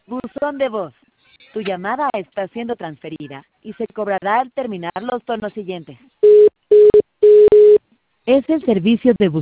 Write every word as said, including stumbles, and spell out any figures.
Buzón de voz. Tu llamada está siendo transferida y se cobrará al terminar los tonos siguientes. Es el servicio de buzón.